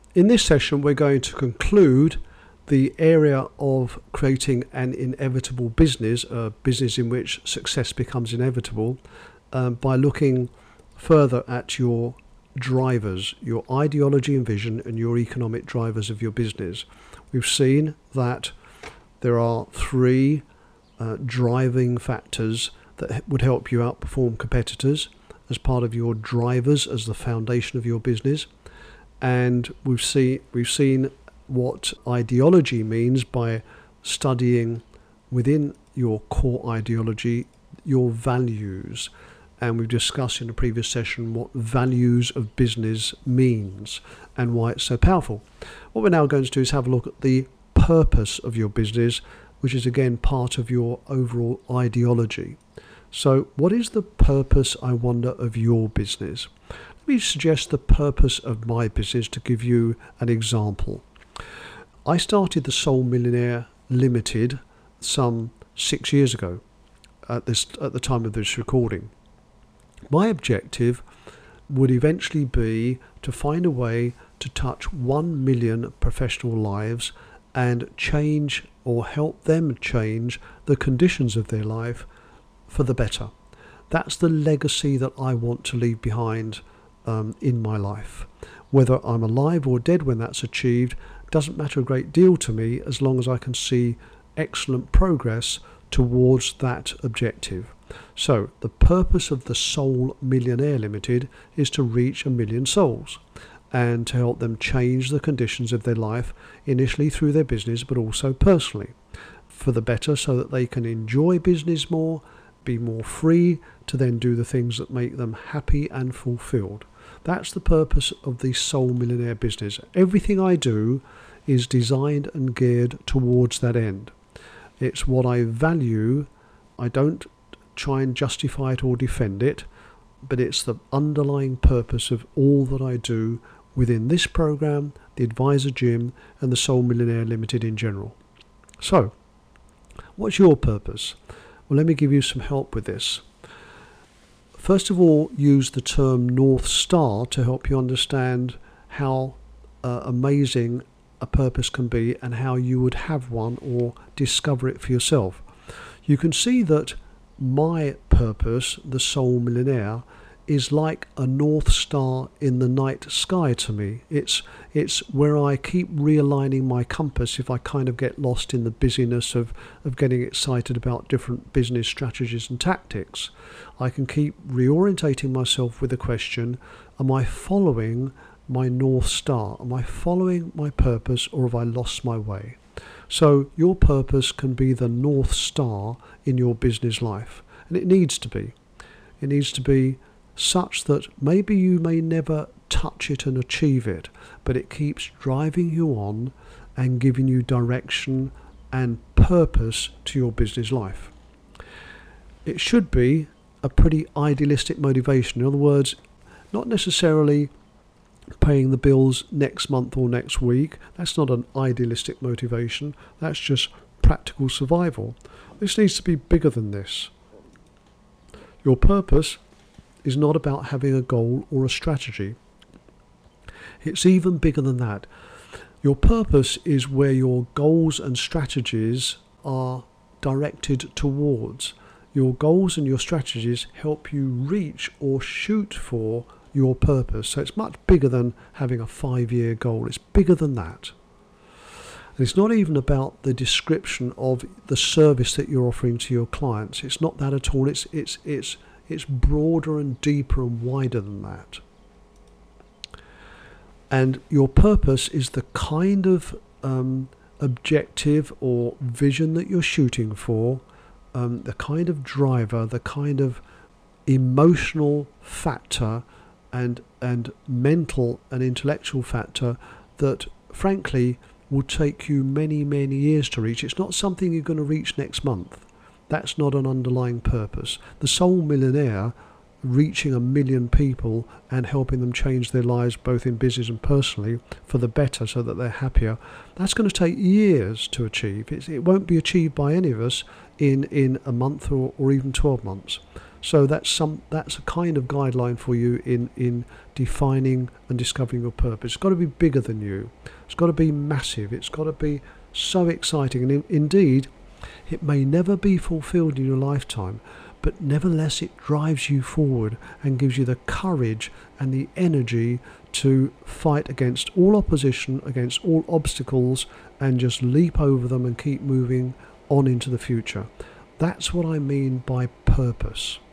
In this session, we're going to conclude the area of creating an inevitable business, a business in which success becomes inevitable, by looking further at your drivers, your ideology and vision, and your economic drivers of your business. We've seen that there are three driving factors that would help you outperform competitors as part of your drivers as the foundation of your business. And we've seen what ideology means by studying within your core ideology your values. And we've discussed in a previous session what values of business means and why it's so powerful. What we're now going to do is have a look at the purpose of your business, which is again part of your overall ideology. So what is the purpose, I wonder, of your business? Let me suggest the purpose of my business to give you an example. I started the Soul Millionaire Limited some 6 years ago at the time of this recording. My objective would eventually be to find a way to touch 1 million professional lives and change or help them change the conditions of their life for the better. That's the legacy that I want to leave behind in my life. Whether I'm alive or dead when that's achieved doesn't matter a great deal to me, as long as I can see excellent progress towards that objective. So the purpose of the Soul Millionaire Limited is to reach 1 million souls and to help them change the conditions of their life, initially through their business but also personally, for the better, so that they can enjoy business more, be more free to then do the things that make them happy and fulfilled. That's the purpose of the Soul Millionaire business. Everything I do is designed and geared towards that end. It's what I value. I don't try and justify it or defend it, but it's the underlying purpose of all that I do within this program, the Advisor Gym, and the Soul Millionaire Limited in general. So, what's your purpose? Well, let me give you some help with this. First of all, use the term North Star to help you understand how amazing a purpose can be and how you would have one or discover it for yourself. You can see that my purpose, the Soul Millionaire, is like a North Star in the night sky to me. It's where I keep realigning my compass if I kind of get lost in the busyness of getting excited about different business strategies and tactics. I can keep reorientating myself with the question, am I following my North Star? Am I following my purpose, or have I lost my way? So your purpose can be the North Star in your business life, and it needs to be. It needs to be such that maybe you may never touch it and achieve it, but it keeps driving you on and giving you direction and purpose to your business life. It should be a pretty idealistic motivation. In other words, not necessarily paying the bills next month or next week. That's not an idealistic motivation. That's just practical survival. This needs to be bigger than this. Your purpose is not about having a goal or a strategy. It's even bigger than that. Your purpose is where your goals and strategies are directed towards. Your goals and your strategies help you reach or shoot for your purpose. So it's much bigger than having a 5-year goal. It's bigger than that. And it's not even about the description of the service that you're offering to your clients. It's not that at all. It's broader and deeper and wider than that. And your purpose is the kind of objective or vision that you're shooting for, the kind of driver, the kind of emotional factor and mental and intellectual factor that, frankly, will take you many, many years to reach. It's not something you're going to reach next month. That's not an underlying purpose. The Soul Millionaire, reaching 1 million people and helping them change their lives both in business and personally for the better so that they're happier, that's going to take years to achieve. It won't be achieved by any of us in a month or even 12 months. So that's a kind of guideline for you in defining and discovering your purpose. It's got to be bigger than you. It's got to be massive. It's got to be so exciting. And indeed, it may never be fulfilled in your lifetime, but nevertheless it drives you forward and gives you the courage and the energy to fight against all opposition, against all obstacles, and just leap over them and keep moving on into the future. That's what I mean by purpose.